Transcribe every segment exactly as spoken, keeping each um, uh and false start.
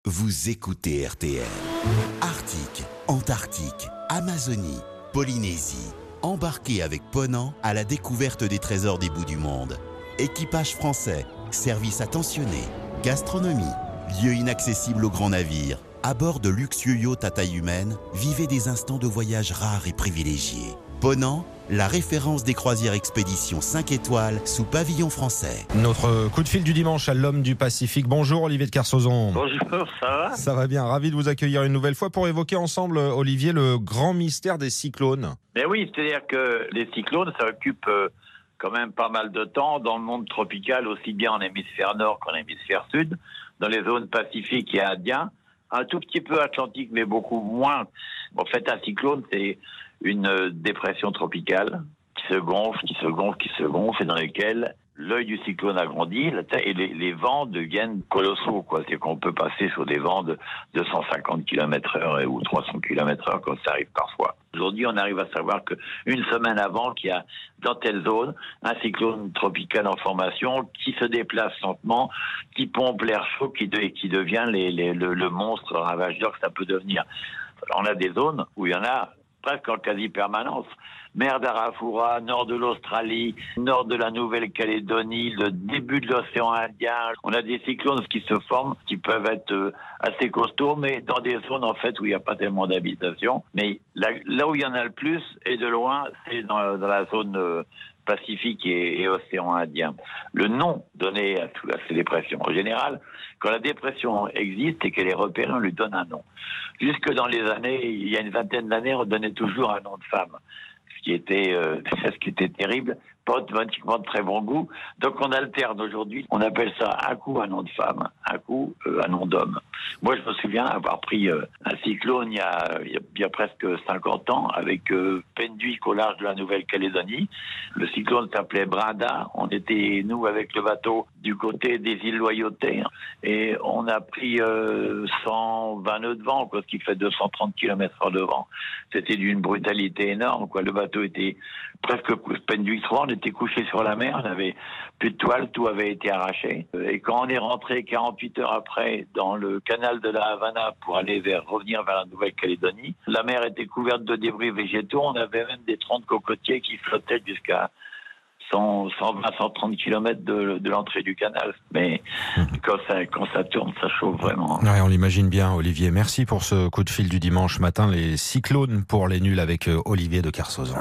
Vous écoutez R T L. Arctique, Antarctique, Amazonie, Polynésie. Embarquez avec Ponant à la découverte des trésors des bouts du monde. Équipage français, service attentionné, gastronomie, lieu inaccessible aux grands navires. À bord de luxueux yachts à taille humaine, vivez des instants de voyage rares et privilégiés. Ponant, la référence des croisières expéditions cinq étoiles sous pavillon français. Notre coup de fil du dimanche à l'homme du Pacifique. Bonjour Olivier de Kersauzon. Bonjour, ça va ? Ça va bien, ravi de vous accueillir une nouvelle fois pour évoquer ensemble, Olivier, le grand mystère des cyclones. Mais oui, c'est-à-dire que les cyclones, ça occupe euh, quand même pas mal de temps dans le monde tropical, aussi bien en hémisphère nord qu'en hémisphère sud, dans les zones pacifiques et indiennes, un tout petit peu atlantique, mais beaucoup moins. En fait, un cyclone, c'est une dépression tropicale qui se gonfle, qui se gonfle, qui se gonfle, et dans laquelle l'œil du cyclone agrandit et les, les vents deviennent colossaux, quoi. C'est qu'on peut passer sur des vents de deux cent cinquante kilomètres heure ou trois cents kilomètres heure, comme ça arrive parfois. Aujourd'hui, on arrive à savoir qu'une semaine avant, qu'il y a dans telle zone un cyclone tropical en formation qui se déplace lentement, qui pompe l'air chaud, qui, de, qui devient les, les, le, le monstre ravageur que ça peut devenir. Alors, on a des zones où il y en a presque en quasi-permanence. Mer d'Arafura, nord de l'Australie, nord de la Nouvelle-Calédonie, le début de l'océan Indien. On a des cyclones qui se forment, qui peuvent être assez costauds, mais dans des zones en fait où il n'y a pas tellement d'habitation. Mais là, là où il y en a le plus, et de loin, c'est dans, dans la zone euh, Pacifique et, et océan Indien. Le nom donné à, tout, à ces dépressions, en général, quand la dépression existe et qu'elle est repérée, on lui donne un nom. Jusque dans les années, il y a une vingtaine d'années, on donnait toujours un nom de femme. Ce qui était, euh, ce qui était terrible, pas automatiquement de très bon goût. Donc on alterne aujourd'hui, on appelle ça un coup un nom de femme, un coup euh, un nom d'homme. Moi je me souviens avoir pris euh, un cyclone il y, a, il, y a, il y a presque cinquante ans avec euh, Penduick au large de la Nouvelle-Calédonie. Le cyclone s'appelait Brinda. On était, nous, avec le bateau du côté des îles Loyauté et on a pris euh, cent vingt nœuds de vent, quoi, ce qui fait deux cent trente kilomètres heure de vent. C'était d'une brutalité énorme, quoi. Le bateau était presque Penduick trois, on était couché sur la mer, on n'avait plus de toile, tout avait été arraché. Et quand on est rentré quarante-huit heures après dans le canal de la Havana pour aller vers, revenir vers la Nouvelle-Calédonie, la mer était couverte de débris végétaux, on avait même des troncs de cocotiers qui flottaient jusqu'à cent, cent vingt, cent trente kilomètres de, de l'entrée du canal. Mais quand ça, quand ça tourne, ça chauffe vraiment. Ouais, on l'imagine bien, Olivier. Merci pour ce coup de fil du dimanche matin. Les cyclones pour les nuls avec Olivier de Kersauzon.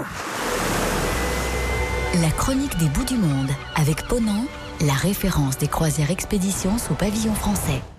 La chronique des bouts du monde avec Ponant, la référence des croisières expéditions sous pavillon français.